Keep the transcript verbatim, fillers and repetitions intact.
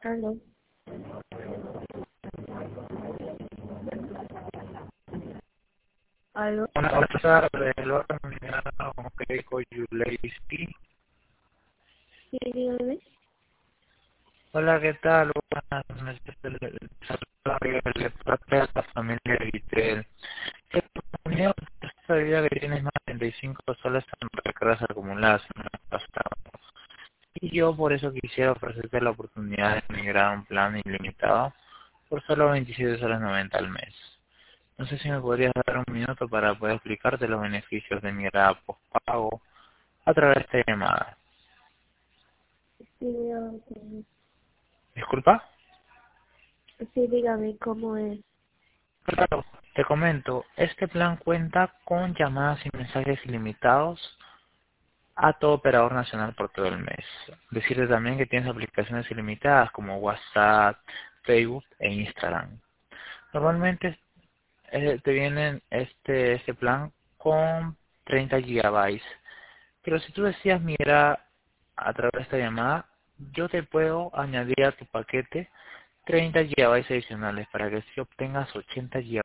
Aló. Aló. Una cosa de lo nominado como Keiko Yuleiski. Sí, dígame. Hola, ¿qué tal? Buenas noches. Saludos de parte de la familia Vitel. Te comunico esta vida que tienes más de treinta y cinco soles en recargas acumuladas en el pasado. Y yo por eso quisiera ofrecerte la oportunidad de migrar a un plan ilimitado por solo veintisiete soles noventa al mes. No sé si me podrías dar un minuto para poder explicarte los beneficios de migrar a postpago a través de esta llamada. Sí, dígame. cómo- ¿Disculpa? Sí, dígame cómo es. Claro, te comento, este plan cuenta con llamadas y mensajes ilimitados a todo operador nacional por todo el mes. Decirte también que tienes aplicaciones ilimitadas como WhatsApp, Facebook e Instagram. Normalmente eh, te vienen este, este plan con treinta gigabytes, pero si tú decías migrar a través de esta llamada, yo te puedo añadir a tu paquete treinta gigabytes adicionales para que si obtengas ochenta gigabytes